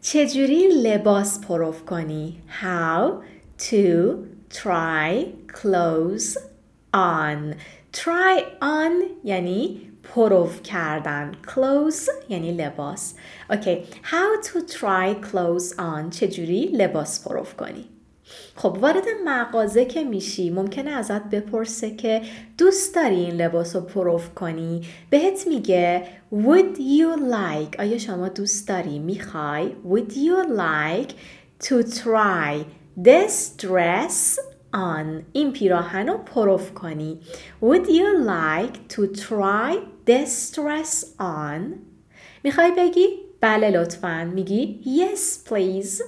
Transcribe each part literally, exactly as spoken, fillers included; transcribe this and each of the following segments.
چجوری لباس پروف کنی؟ How to try clothes on. try on یعنی پروف کردن. clothes یعنی لباس. اوکی. How to try clothes on. چجوری لباس پروف کنی؟ خب وارد مغازه که میشی ممکنه ازت بپرسه که دوست داری این لباس رو پروف کنی. بهت میگه Would you like. آیا شما دوست داری میخوای Would you like to try this dress on. این پیراهن رو پروف کنی. Would you like to try this dress on. میخوای بگی بله لطفاً. میگی Yes please.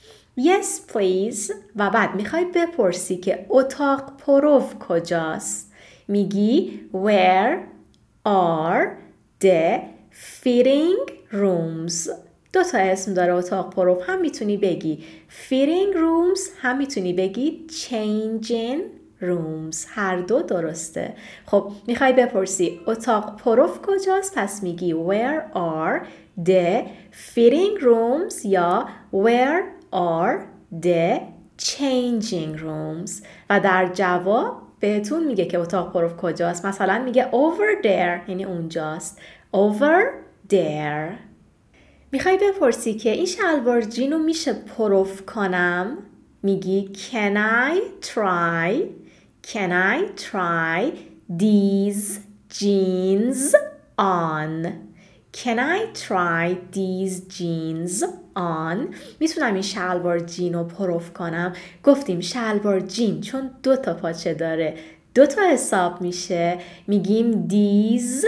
Yes please. و بعد میخوای بپرسی که اتاق پروف کجاست. میگی Where are the fitting rooms. دو تا اسم داره اتاق پروف. هم میتونی بگی fitting rooms هم میتونی بگی changing rooms. هر دو درسته. خب میخوای بپرسی اتاق پروف کجاست پس میگی Where are the fitting rooms یا Where are the changing rooms. و در جواب بهتون میگه که اتاق پروف کجاست. مثلا میگه over there یعنی اونجاست. over there. میخوای بپرسی که این شلوار جین رو میشه پروف کنم. میگی can I try can I try these jeans on. Can I try these jeans on. میتونم این شلوار جین رو پروف کنم. گفتیم شلوار جین چون دو تا پاچه داره دو تا حساب میشه. میگیم these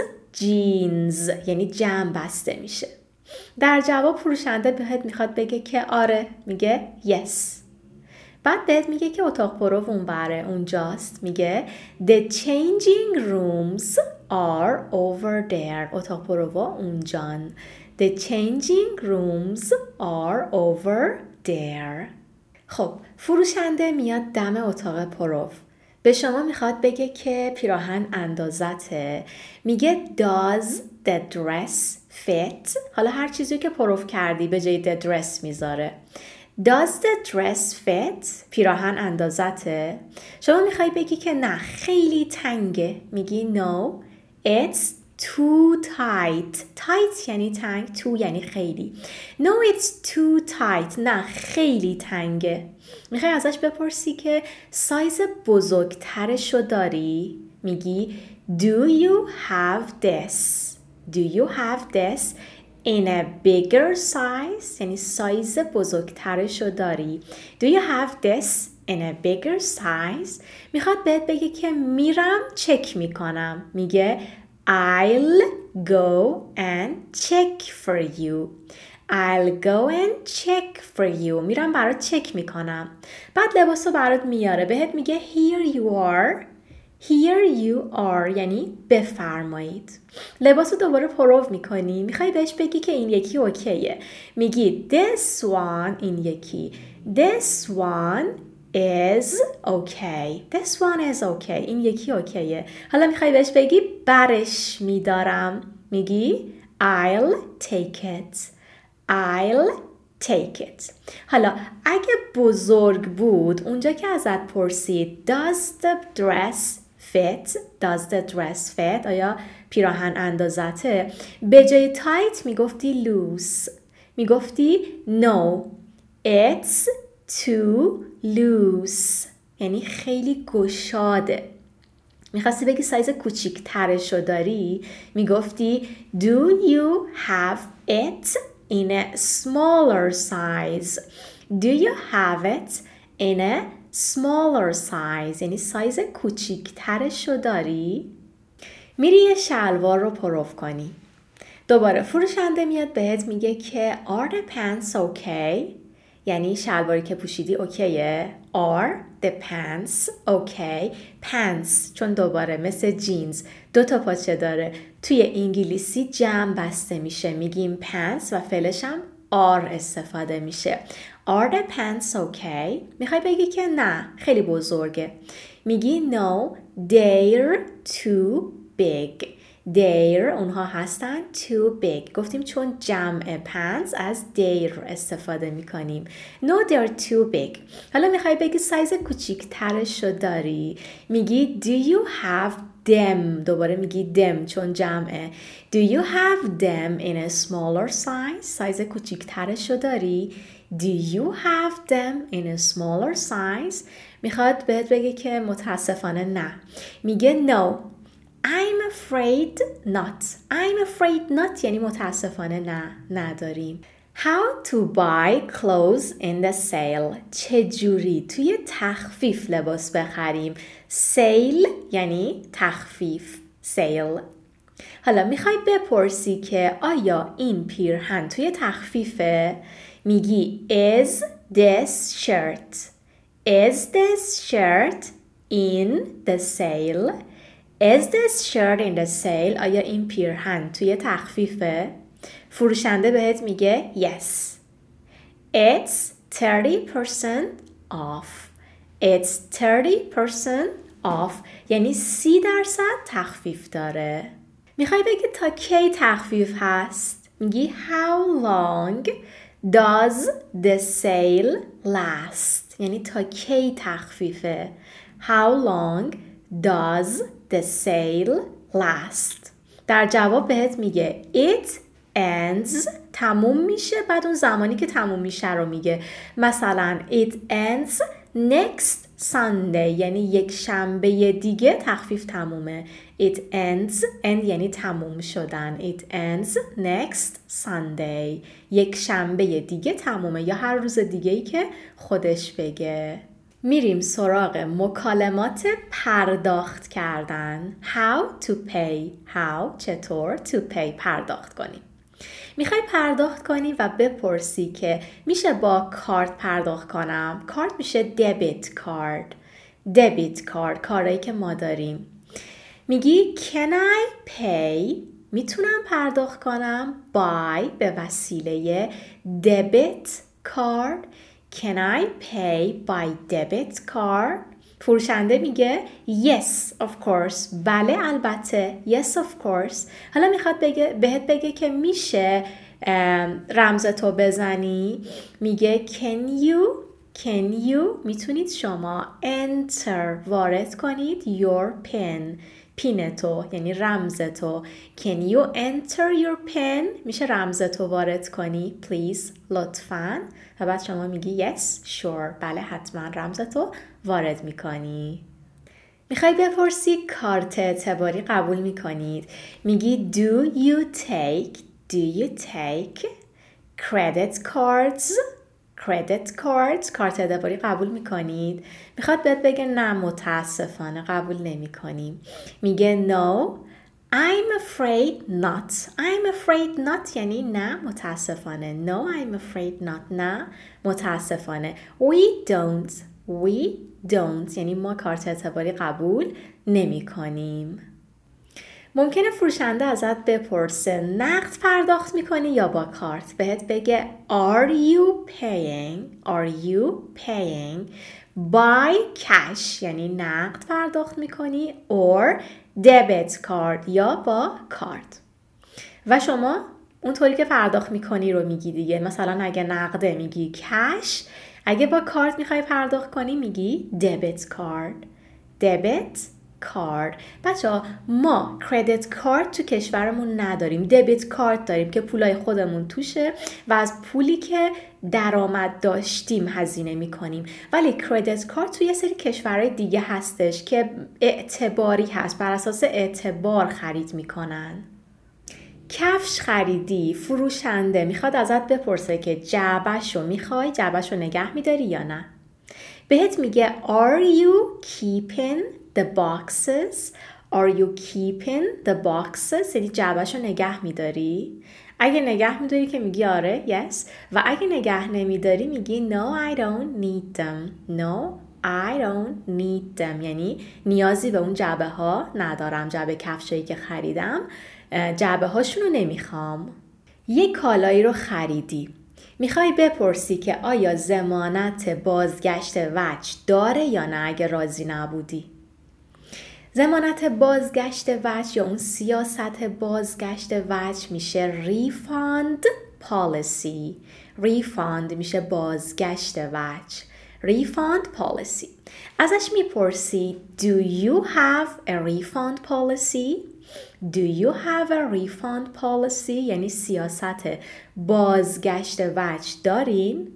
jeans یعنی جمع بسته میشه. در جواب فروشنده بهت میخواد بگه که آره. میگه yes. بعد بهت میگه که اتاق پروف اون بره اونجاست. میگه the changing rooms are over there. اتاق پروف اونجان. the changing rooms are over there. خب فروشنده میاد دم اتاق پروف. به شما میخواد بگه که پیراهن اندازته. میگه does the dress fit. حالا هر چیزی که پروف کردی به جای the dress میذاره. Does the dress fit. پیراهن اندازته. شما میخوای بگی که نه خیلی تنگه. میگی no it's too tight. tight یعنی تنگ. too یعنی خیلی. no it's too tight. نه خیلی تنگه. میخوای ازش بپرسی که سایز بزرگترشو داری. میگی do you have this. do you have this in a bigger size. یعنی سایز بزرگترشو داری. do you have this in a bigger size. میخواد بهت بگه که میرم چک میکنم. میگه I'll go and check for you. I'll go and check for you. میرم برات چک میکنم. بعد لباسو برات میاره. بهت میگه here you are. Here you are یعنی بفرمایید. لباسو دوباره پروف میکنی. میخوای بهش بگی که این یکی اوکیه. میگی this one. این یکی this one is okay. This one is okay. این یکی اوکیه. حالا میخوای بهش بگی برش میدارم. میگی I'll take it. I'll take it. حالا اگه بزرگ بود اونجا که ازت پرسید does the dress fit. Does the dress fit. آیا پیراهن اندازته. به جای tight میگفتی loose. میگفتی no it's too loose. یعنی خیلی گشاده. میخواستی بگی سایز کوچیک ترشو داری. میگفتی do you have it in a smaller size. Do you have it in a smaller size. یعنی سایز کوچیک ترشو داری. میری یه شلوار رو پروف کنی. دوباره فروشنده میاد بهت میگه که are the pants okay. یعنی شلواری که پوشیدی اوکیه. are the pants okay. pants چون دوباره مثل جینز دو تا پاچه داره توی انگلیسی جمع بسته میشه. میگیم pants و فعلش هم are استفاده میشه. are the pants okay. میخوای بگی که نه خیلی بزرگه. میگی no they're too big. They're اونها هستن too big. گفتیم چون جمع pants از their استفاده میکنیم. No, they're too big. حالا میخوای بگی سایز کوچیک ترش رو داری. میگی do you have them. دوباره میگی them چون جمعه. Do you have them in a smaller size. سایز کوچیک ترش رو داری. Do you have them in a smaller size. میخواد بهت بگه که متاسفانه نه. میگه no. I'm afraid not. I'm afraid not یعنی متاسفانه نه نداریم. How to buy clothes in the sale. چجوری توی تخفیف لباس بخریم. Sale یعنی تخفیف. Sale. حالا میخوای بپرسی که آیا این پیرهن توی تخفیفه؟ میگی is this shirt. Is this shirt in the sale? Is this shirt in the sale? آیا این پیرهن توی تخفیفه؟ فروشنده بهت میگه yes. It's thirty percent off. It's thirty percent off. یعنی سی درصد تخفیف داره. میخوای بگی تا کی تخفیف هست؟ میگی how long does the sale last. یعنی تا کی تخفیفه. How long does the sale last. در جواب بهت میگه it ends. تموم میشه بعد اون زمانی که تموم میشه رو میگه. مثلا it ends next Sunday یعنی یک شنبه دیگه تخفیف تمومه. It ends end یعنی تموم شدن. It ends next Sunday یک شنبه دیگه تمومه یا هر روز دیگه‌ای که خودش بگه. میریم سراغ مکالمات پرداخت کردن. How to pay. How چطور to pay پرداخت کنیم. میخوای پرداخت کنی و بپرسی که میشه با کارت پرداخت کنم. کارت میشه debit card. debit card کارایی که ما داریم. میگی can I pay. میتونم پرداخت کنم by به وسیله debit card. Can I pay by debit card? فروشنده میگه yes of course. بله البته. Yes of course. حالا میخواد بگه بهت بگه که میشه رمز تو بزنی. میگه can you can you میتونید شما enter وارد کنید your pin. پین تو یعنی رمز تو. Can you enter your pin. میشه رمز تو وارد کنی please لطفاً. و بعد شما میگی yes sure. بله حتما رمز تو وارد میکنی. میخوای بپرسی کارت اعتباری قبول میکنید. میگی do you take do you take credit cards. credit cards کارت اعتباری قبول میکنید. میخواد بهت بگه نه متاسفانه قبول نمی کنیم. میگه no I'm afraid not. I'm afraid not یعنی نه متاسفانه. No I'm afraid not نه متاسفانه. We don't we don't یعنی ما کارت اعتباری قبول نمی کنیم. ممکنه فروشنده ازت بپرسه نقد پرداخت میکنی یا با کارت. بهت بگه Are you paying Are you paying by cash یعنی نقد پرداخت میکنی or debit card یا با کارت. و شما اونطوری که پرداخت میکنی رو میگی دیگه. مثلا اگه نقده میگی cash. اگه با کارت میخوای پرداخت کنی میگی debit card. debit کارت. بچه‌ها ما کردیت کارت تو کشورمون نداریم. دبیت کارت داریم که پولای خودمون توشه و از پولی که درآمد داشتیم هزینه میکنیم. ولی کردیت کارت تو یه سری کشورهای دیگه هستش که اعتباری هست. بر اساس اعتبار خرید میکنن. کفش خریدی، فروشنده میخواد ازت بپرسه که جعبه‌شو میخوای، جعبه‌شو نگه میداری یا نه. بهت میگه Are you keeping the boxes? Are you keeping the boxes? یعنی جعبه‌شو نگه میداری؟ اگه نگه میداری که میگی آره yes و اگه نگه نمیداری میگی No I don't need them. No I don't need them یعنی نیازی به اون جعبه ها ندارم. جعبه کفشایی که خریدم جعبه هاشونو نمیخوام. یک کالایی رو خریدی. میخوای بپرسی که آیا ضمانت بازگشت وجه داره یا نه اگه راضی نبودی. ضمانت بازگشت وجه یا اون سیاست بازگشت وجه میشه refund policy. refund میشه بازگشت وجه. refund policy. ازش میپرسی do you have a refund policy? do you have a refund policy؟ یعنی سیاست بازگشت وجه دارین؟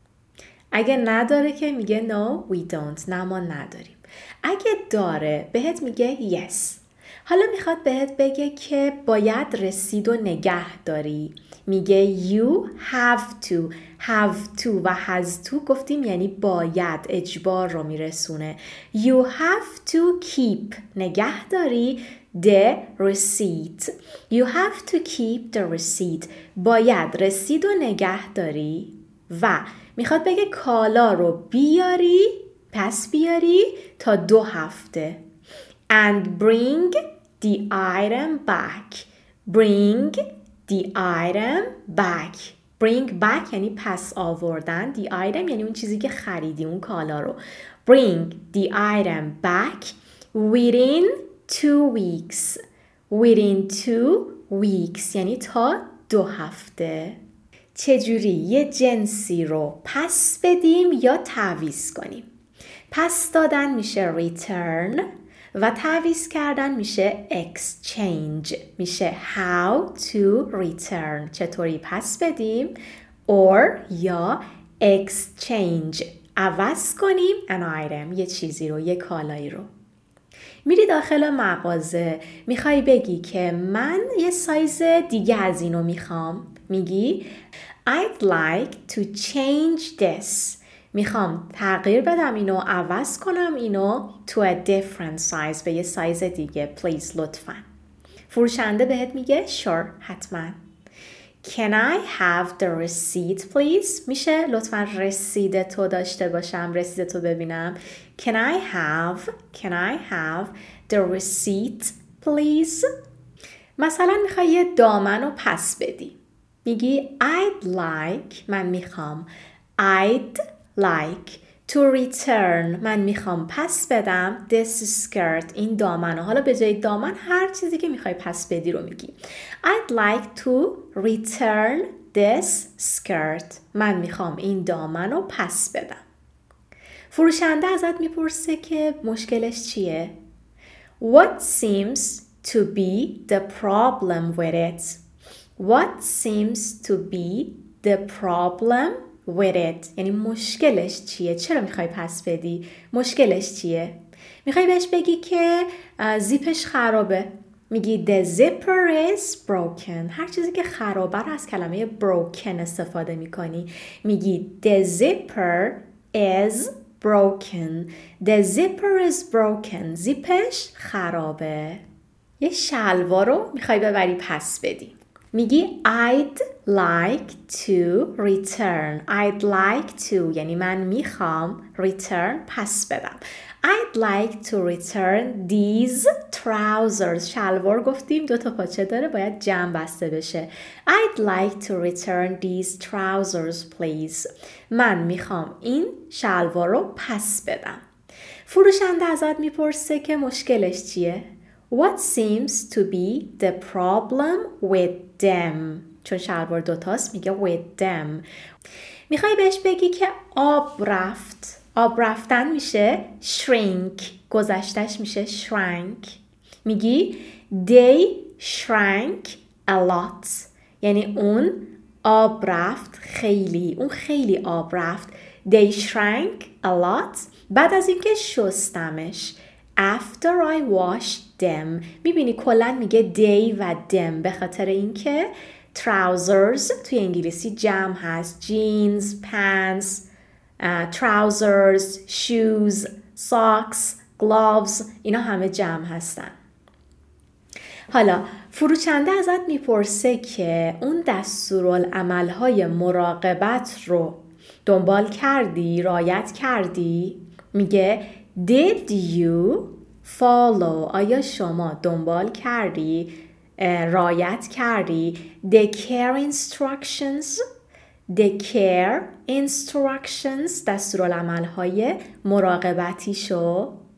اگه نداره که میگه no we don't، نه ما نداریم. اگه داره بهت میگه yes. حالا میخواد بهت بگه که باید رسید و نگه داری. میگه you have to. have to و has to گفتیم یعنی باید، اجبار رو میرسونه. you have to keep نگه داری the receipt. you have to keep the receipt. باید رسید و نگه داری و میخواد بگه کالا رو بیاری، پس بیاری تا دو هفته. and bring the item back. bring the item back. bring back یعنی پس آوردن. the item یعنی اون چیزی که خریدی، اون کالا رو. bring the item back within two weeks. within two weeks یعنی تا دو هفته. چجوری یه جنسی رو پس بدیم یا تعویض کنیم؟ پس دادن میشه return و تعویض کردن میشه exchange. میشه how to return، چطوری پس بدیم، or یا exchange، عوض کنیم an item، یه چیزی رو، یه کالایی رو. میری داخل مغازه، میخوای بگی که من یه سایز دیگه از اینو میخوام. میگی I'd like to change this. میخوام تغییر بدم اینو، عوض کنم اینو to a different size، به یه سایز دیگه. please لطفاً. فروشنده بهت میگه sure، حتما. Can I have the receipt please؟ میشه لطفاً رسید تو داشته باشم، رسید تو ببینم. Can I have Can I have the receipt please؟ مثلا میخوای یه دامن رو پس بدی. میگی I'd like، من میخوام. I'd like to return، من میخوام پس بدم this skirt، این دامن. حالا به جای دامن هر چیزی که میخوای پس بدی رو میگی. I'd like to return this skirt، من میخوام این دامن رو پس بدم. فروشنده ازت میپرسه که مشکلش چیه؟ What seems to be the problem with it؟ What seems to be the problem with it؟ یعنی مشکلش چیه؟ چرا میخوای پس بدی؟ مشکلش چیه؟ میخوای بهش بگی که زیپش خرابه. میگی the zipper is broken. هر چیزی که خرابه رو از کلمه broken استفاده میکنی. میگی the zipper is broken. The zipper is broken. زیپش خرابه. یه شلوار رو میخوای ببری پس بدی. میگی I'd like to return. I'd like to یعنی من میخوام return پس بدم. I'd like to return these trousers. شلوار گفتیم دو تا پاچه داره، باید جمع بسته بشه. I'd like to return these trousers please. من میخوام این شلوار رو پس بدم. فروشنده ازت میپرسه که مشکلش چیه؟ What seems to be the problem with them؟ چون شلوار دوتاست میگه with them. میخوای بهش بگی که آب رفت. آب رفتن میشه shrink. گذشتش میشه shrank. میگی they shrank a lot. یعنی اون آب رفت خیلی. اون خیلی آب رفت. They shrank a lot. بعد از اینکه شستمش. After I washed them. میبینی کلن میگه they و them به خاطر اینکه trousers توی انگلیسی جمع هست. jeans, pants, uh, trousers, shoes, socks, gloves، اینا همه جمع هستن. حالا فروشنده ازت میپرسه که اون دستورالعمل‌های مراقبت رو دنبال کردی، رعایت کردی؟ میگه Did you follow؟ آیا شما دنبال کردی، رعایت کردی the care instructions؟ the care instructions دستورالعمل‌های مراقبتی شو.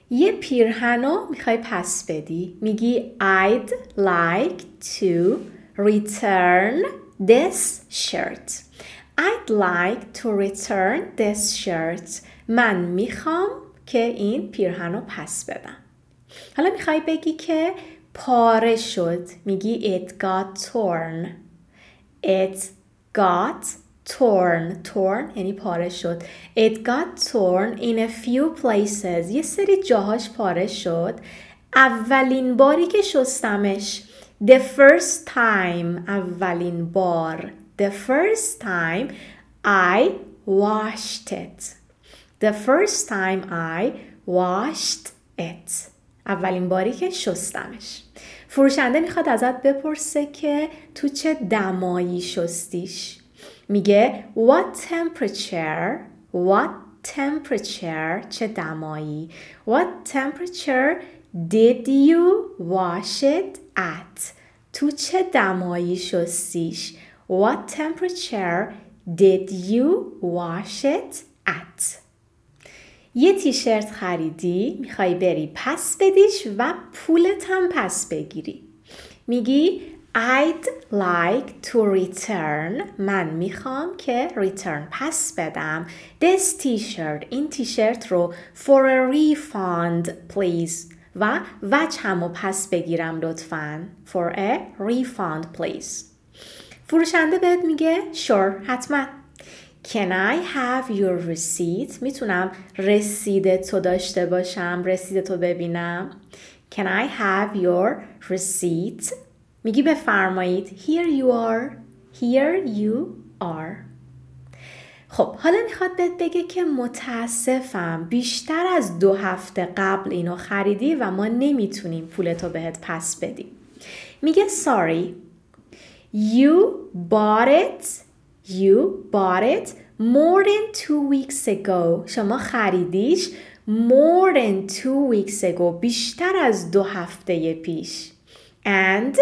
یه پیرهنو میخوای پس بدی. میگی I'd like to return this shirt. I'd like to return this shirt. من میخوام که این پیرهنو پس بدم. حالا میخوای بگی که پاره شد. میگی it got torn. It got torn. torn یعنی پاره شد. It got torn in a few places. یه سری جاهاش پاره شد. اولین باری که شستمش. The first time. اولین بار. The first time I washed it. The first time I washed it. اولین باری که شستمش. فروشنده میخواد ازت بپرسه که تو چه دمایی شستیش. میگه what temperature what temperature چه دمایی what temperature did you wash it at تو چه دمایی شستیش. What temperature did you wash it at یه تیشرت خریدی میخوای بری پس بدیش و پولت هم پس بگیری. میگی I'd like to return. من میخوام که return پس بدم. This t-shirt. این تیشرت رو for a refund please. و وجه همو پس بگیرم لطفاً. For a refund please. فروشنده بهت میگه sure حتما. Can I have your receipt? میتونم رسید تو داشته باشم. رسید تو ببینم. Can I have your receipt? میگی بفرمایید. Here you are. Here you are. خب حالا میخواد بهت بگه که متاسفم بیشتر از دو هفته قبل اینو خریدی و ما نمیتونیم پولتو بهت پس بدیم. میگه sorry. You bought it. You bought it more than two weeks ago. شما خریدیش more than two weeks ago. بیشتر از دو هفته پیش. And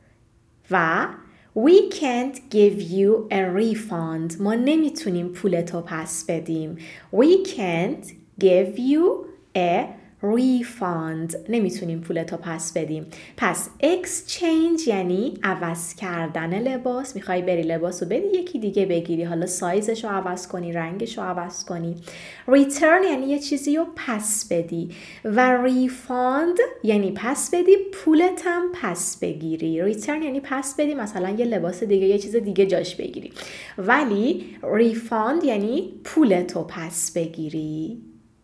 و we can't give you a refund. ما نمیتونیم پولتو پس بدیم. We can't give you a refund. نمیتونیم پولتو پس بدیم. پس exchange یعنی عوض کردن لباس. میخوای بری لباس رو بدی یکی دیگه بگیری. حالا سایزش رو عوض کنی. رنگش رو عوض کنی. return یعنی یه چیزی رو پس بدی. و refund یعنی پس بدی پولت هم پس بگیری. return یعنی پس بدی مثلا یه لباس دیگه یه چیز دیگه جاش بگیری. ولی refund یعنی پولتو پس بگیری.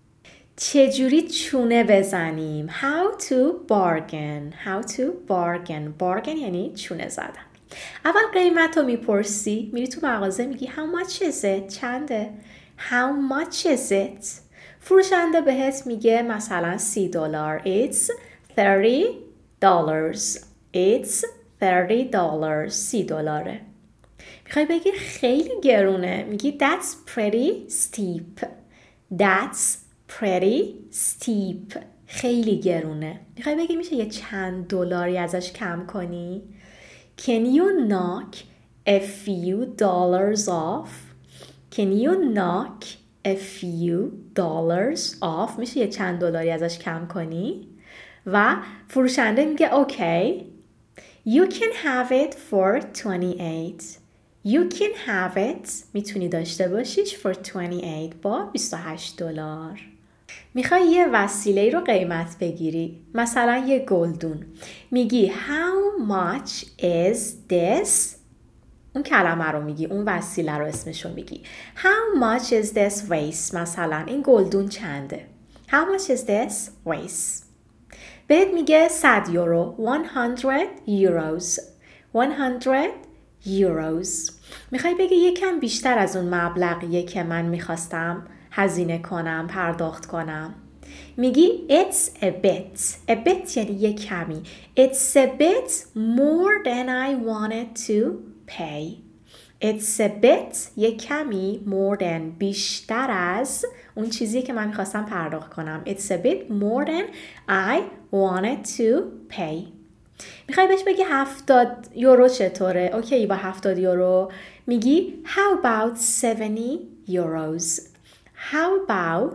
چجوری چونه بزنیم؟ How to bargain. How to bargain. bargain یعنی چونه زدن. اول قیمت رو میپرسی. میری تو مغازه میگی how much is it؟ چنده؟ How much is it؟ فروشنده بهت میگه مثلا سی دلار. It's thirty dollars. It's thirty dollars. سی دلاره. میخوای بگی خیلی گرونه. میگی that's pretty steep. That's pretty steep. خیلی گرونه. میخوای بگی میشه یه چند دلاری ازش کم کنی؟ Can you knock a few dollars off? Can you knock a few dollars off? میشه یه چند دلاری ازش کم کنی؟ و فروشنده میگه okay. You can have it for twenty-eight. You can have it. میتونی داشته باشیش for twenty-eight با بیست و هشت دلار. میخوای یه وسیله رو قیمت بگیری. مثلا یه گلدون. میگی how much is this؟ اون کلمه رو میگی. اون وسیله رو اسمشو میگی. How much is this vase؟ مثلا این گلدون چنده؟ How much is this vase؟ بهت میگه صد یورو. one hundred euros. one hundred euros. میخوای بگی یکم بیشتر از اون مبلغیه که من میخواستم هزینه کنم، پرداخت کنم. میگی it's a bit. a bit یعنی یه کمی. It's a bit more than I wanted to pay. It's a bit یه کمی more than بیشتر از اون چیزی که من میخواستم پرداخت کنم. It's a bit more than I wanted to pay. میخوای بهش بگی هفتاد یورو چطوره؟ اوکی با هفتاد یورو. میگی how about seventy euros. How about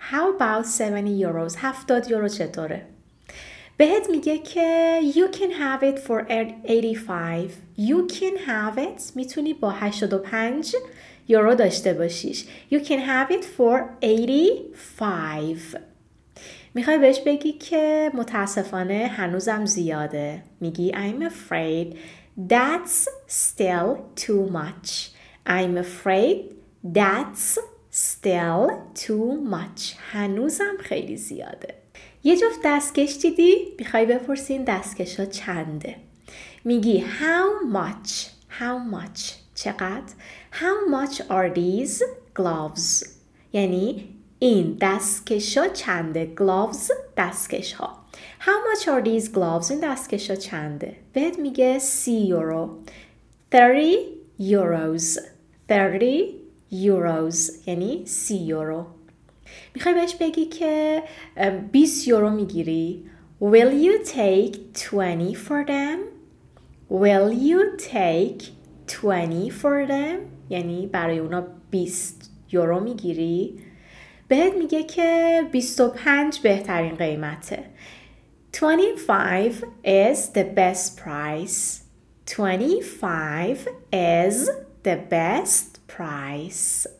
How about seventy euros? هفتاد یورو چطوره؟ بهت میگه که you can have it for eighty-five. You can have it میتونی با هشتاد و پنج یورو داشته باشیش. You can have it for eighty-five. میخوای بهش بگی که متاسفانه هنوزم زیاده. میگی I'm afraid that's still too much. I'm afraid that's still too much. هنوزم خیلی زیاده. یه جفت دستکش دیدی؟ میخوای بپرسین دستکش ها چنده؟ میگی how much how much چقدر؟ how much are these gloves؟ یعنی این دستکش ها چنده؟ gloves دستکش ها. how much are these gloves؟ این دستکش ها چنده؟ بهت میگه سی یورو. thirty euros thirty euros یعنی سی یورو. میخوای بهش بگی که بیست یورو میگیری. Will you take twenty for them? Will you take twenty for them? یعنی برای اونا بیست یورو میگیری. بهت میگه که بیست و پنج بهترین قیمته. twenty-five is the best price. twenty-five is the best price.